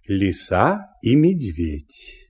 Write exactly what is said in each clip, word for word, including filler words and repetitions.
Лиса и медведь.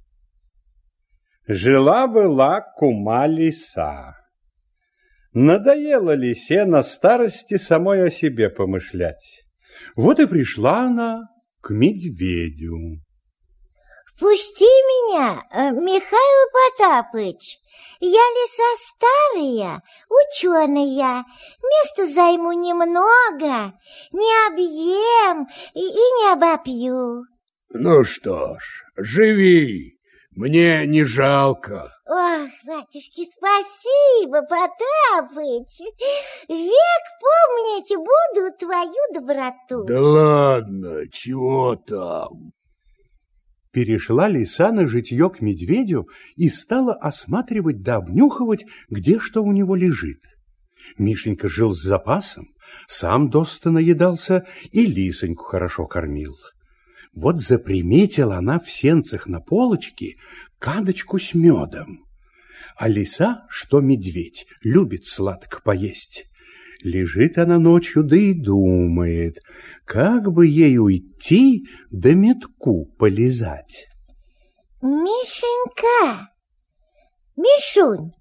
Жила-была кума лиса. Надоело лисе на старости самой о себе помышлять. Вот и пришла она к медведю. Пусти меня, Михаил Потапыч. Я лиса старая, ученая. Места займу немного, не объем и, и не обопью. Ну что ж, живи, мне не жалко. Ох, батюшки, спасибо, Потапыч. Век помнить буду твою доброту. Да ладно, чего там? Перешла лиса на житье к медведю и стала осматривать да обнюхивать, где что у него лежит. Мишенька жил с запасом, сам доста наедался и лисоньку хорошо кормил. Вот заприметила она в сенцах на полочке кадочку с медом. А лиса, что медведь, любит сладко поесть. Лежит она ночью, да и думает, как бы ей уйти да медку полизать. Мишенька, Мишунь,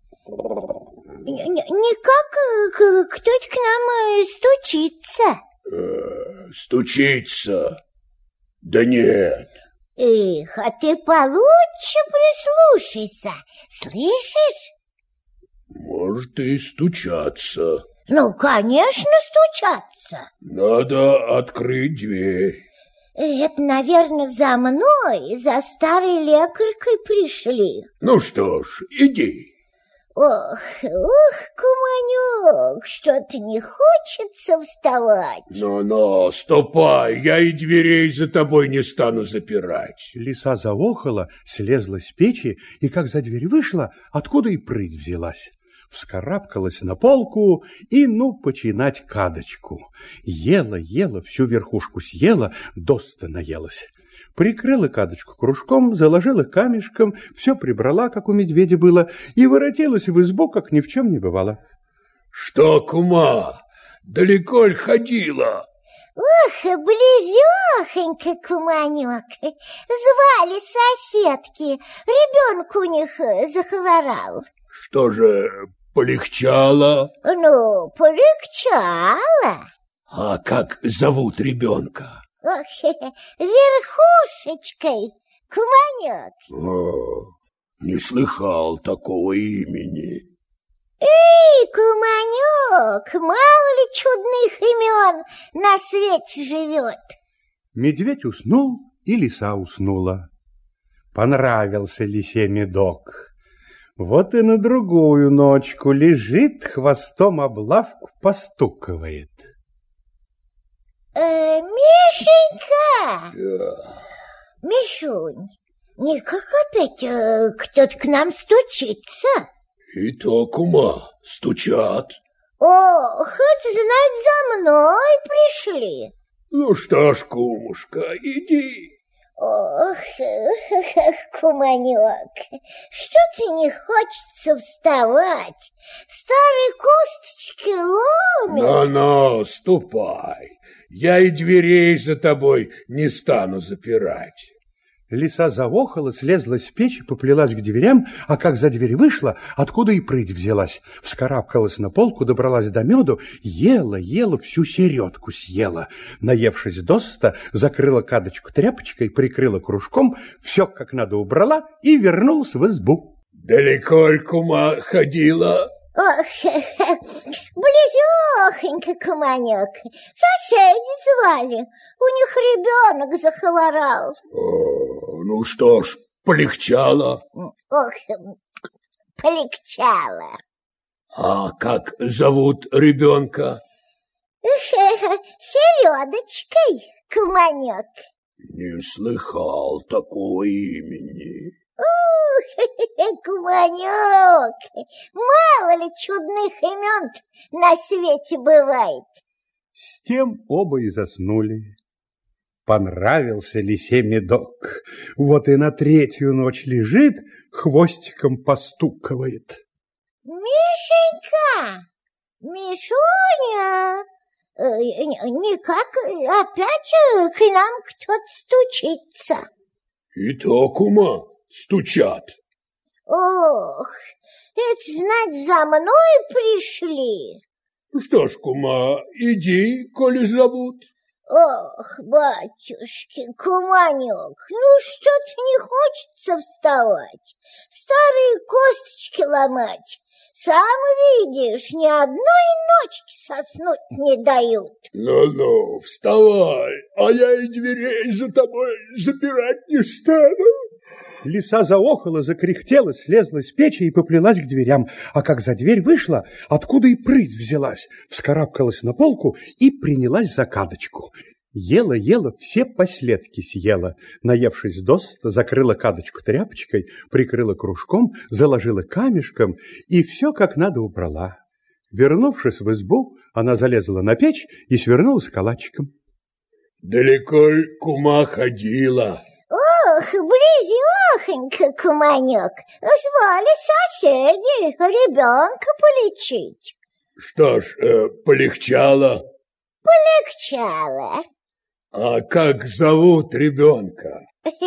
никак кто-то к нам стучится. Э, стучится? Да нет. Эх, а ты получше прислушайся, слышишь? Может и стучаться. Ну, конечно, стучаться. Надо открыть дверь. Это, наверное, за мной, за старой лекаркой пришли. Ну что ж, иди. Ох, ох, куманек, что-то не хочется вставать. Ну-ну, ступай, я и дверей за тобой не стану запирать. Лиса заохала, слезла с печи, и как за дверь вышла, откуда и прыть взялась. Вскарабкалась на полку и, ну, починать кадочку. Ела, ела, всю верхушку съела, доста наелась. Прикрыла кадочку кружком, заложила камешком, все прибрала, как у медведя было, и воротилась в избу, как ни в чем не бывало. Что, кума, далеко ль ходила? Ох, близёхонько, куманек. Звали соседки, ребенок у них захворал. Что же, полегчало? Ну, полегчало. А как зовут ребенка? Ох, Верхушечкой, куманек. О, не слыхал такого имени. Эй, куманек, мало ли чудных имен на свете живет. Медведь уснул, и лиса уснула. Понравился лисе медок. Вот и на другую ночку лежит, хвостом об лавку постукивает. Э, Мишенька! Мишунь, никак опять э, кто-то к нам стучится? И то, кума, стучат. О, хоть знать, за мной пришли. Ну что ж, кумушка, иди. Ох, куманек, что-то не хочется вставать. Старые косточки ломят. Ну-ну, ступай. Я и дверей за тобой не стану запирать. Лиса заохала, слезла с печи, поплелась к дверям, а как за дверь вышла, откуда и прыть взялась. Вскарабкалась на полку, добралась до меду, ела, ела, всю середку съела. Наевшись досыта, закрыла кадочку тряпочкой, прикрыла кружком, все как надо убрала и вернулась в избу. Далеко ль, кума, ходила? Ох, близёхонько, куманек. Соседи звали, у них ребенок захворал. О, ну что ж, полегчало? Ох, полегчало. А как зовут ребенка? Середочкой, куманек. Не слыхал такого имени. Ух, куманек, мало ли чудных имен на свете бывает. С тем оба и заснули. Понравился лисе медок. Вот и на третью ночь лежит, хвостиком постукивает. Мишенька, Мишуня, никак опять к нам кто-то стучится. И то, кума, стучат. Ох, это, знать, за мной пришли. Что ж, кума, иди, коли зовут. Ох, батюшки, куманек, ну что-то не хочется вставать, старые косточки ломать. Сам видишь, ни одной ночки соснуть не дают. Ну-ну, вставай, а я и дверей за тобой запирать не стану. Лиса заохала, закряхтела, слезла с печи и поплелась к дверям, а как за дверь вышла, откуда и прыть взялась, вскарабкалась на полку и принялась за кадочку. Ела-ела, все последки съела, наевшись досыта, закрыла кадочку тряпочкой, прикрыла кружком, заложила камешком и все как надо убрала. Вернувшись в избу, она залезла на печь и свернулась калачиком. Далеко кума ходила. Ох, близёхонько, куманек, звали соседи ребенка полечить. Что ж, э, полегчало? Полегчало. А как зовут ребенка?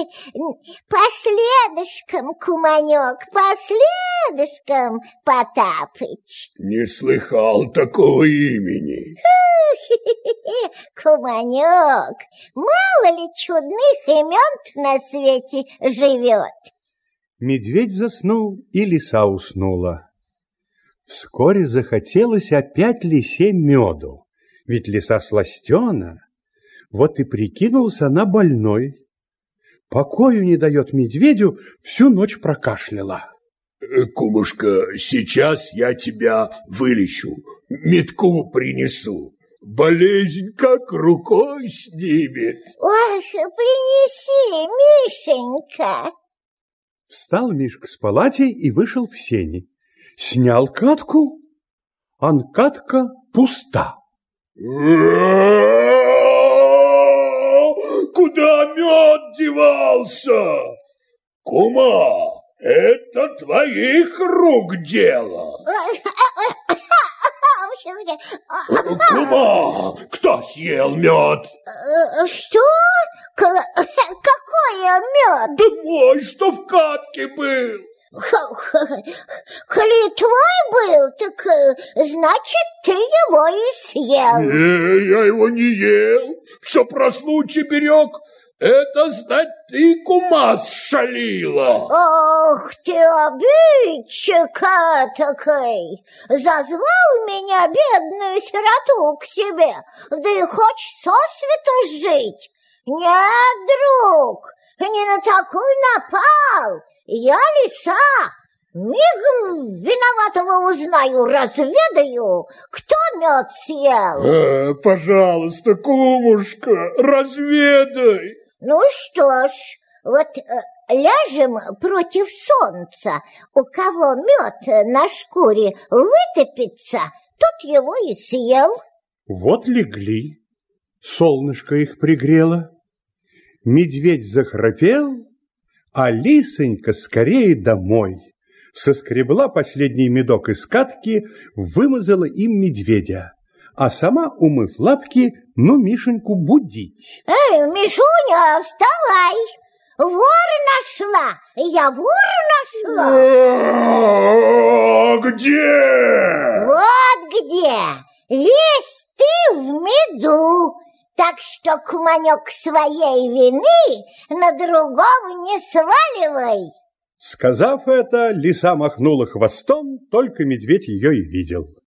Последышком, куманек, последышком, Потапыч. Не слыхал такого имени. Куманек, мало ли чудных имен на свете живет. Медведь заснул, и лиса уснула. Вскоре захотелось опять лисе меду, ведь лиса сластена. Вот и прикинулся она больной. Покою не дает медведю, всю ночь прокашляла. Кумушка, сейчас я тебя вылечу, метку принесу. Болезнь как рукой снимет. Ох, принеси, Мишенька. Встал Мишка с палатей и вышел в сени. Снял катку, а катка пуста. Куда мед девался? Кума, это твоих рук дело. Кума, кто съел мед? Что? Какой мед? Да мой, что в катке был. Коли твой был, так значит, ты его и съел. Не, я его не ел. Все про случай берег. Это, знать, ты, кума, сшалила. Ох ты, обидчик такой! Зазвал меня, бедную сироту, к себе, да и хочешь сосвету жить? Нет, друг, не на такой напал. Я лиса, мигом виноватого узнаю, разведаю, кто мед съел. Э, пожалуйста, кумушка, разведай. Ну что ж, вот э, ляжем против солнца. У кого мед на шкуре вытопится, тот его и съел. Вот легли, солнышко их пригрело. Медведь захрапел, а лисонька скорее домой. Соскребла последний медок из катки, вымазала им медведя, а сама, умыв лапки, ну Мишеньку будить. Эй, Мишуня, вставай! Вора нашла! Я вора нашла! А, где? Вот где! Весь ты в меду! Так что, куманек, своей вины на другого не сваливай. Сказав это, лиса махнула хвостом, только медведь ее и видел.